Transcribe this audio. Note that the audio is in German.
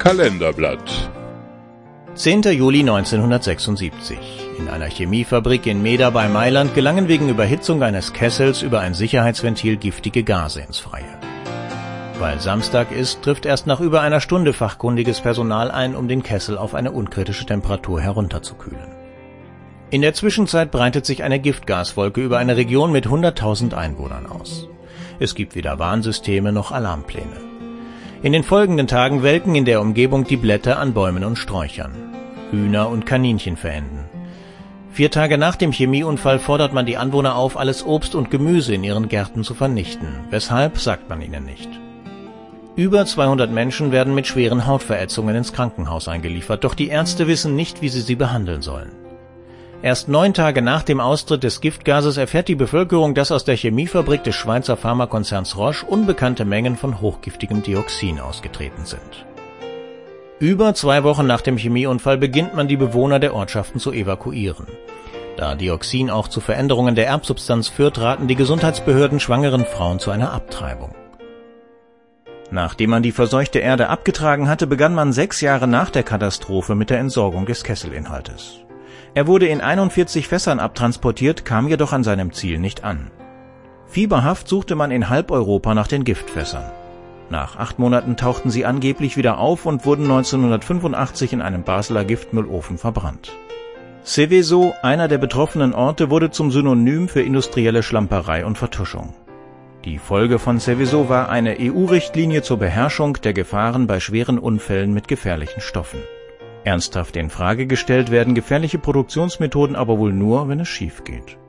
Kalenderblatt. 10. Juli 1976. In einer Chemiefabrik in Meda bei Mailand gelangen wegen Überhitzung eines Kessels über ein Sicherheitsventil giftige Gase ins Freie. Weil Samstag ist, trifft erst nach über einer Stunde fachkundiges Personal ein, um den Kessel auf eine unkritische Temperatur herunterzukühlen. In der Zwischenzeit breitet sich eine Giftgaswolke über eine Region mit 100.000 Einwohnern aus. Es gibt weder Warnsysteme noch Alarmpläne. In den folgenden Tagen welken in der Umgebung die Blätter an Bäumen und Sträuchern. Hühner und Kaninchen verenden. 4 Tage nach dem Chemieunfall fordert man die Anwohner auf, alles Obst und Gemüse in ihren Gärten zu vernichten. Weshalb, sagt man ihnen nicht. Über 200 Menschen werden mit schweren Hautverätzungen ins Krankenhaus eingeliefert, doch die Ärzte wissen nicht, wie sie behandeln sollen. Erst 9 Tage nach dem Austritt des Giftgases erfährt die Bevölkerung, dass aus der Chemiefabrik des Schweizer Pharmakonzerns Roche unbekannte Mengen von hochgiftigem Dioxin ausgetreten sind. Über 2 Wochen nach dem Chemieunfall beginnt man, die Bewohner der Ortschaften zu evakuieren. Da Dioxin auch zu Veränderungen der Erbsubstanz führt, raten die Gesundheitsbehörden schwangeren Frauen zu einer Abtreibung. Nachdem man die verseuchte Erde abgetragen hatte, begann man 6 Jahre nach der Katastrophe mit der Entsorgung des Kesselinhaltes. Er wurde in 41 Fässern abtransportiert, kam jedoch an seinem Ziel nicht an. Fieberhaft suchte man in halb Europa nach den Giftfässern. Nach 8 Monaten tauchten sie angeblich wieder auf und wurden 1985 in einem Basler Giftmüllofen verbrannt. Seveso, einer der betroffenen Orte, wurde zum Synonym für industrielle Schlamperei und Vertuschung. Die Folge von Seveso war eine EU-Richtlinie zur Beherrschung der Gefahren bei schweren Unfällen mit gefährlichen Stoffen. Ernsthaft in Frage gestellt werden gefährliche Produktionsmethoden aber wohl nur, wenn es schief geht.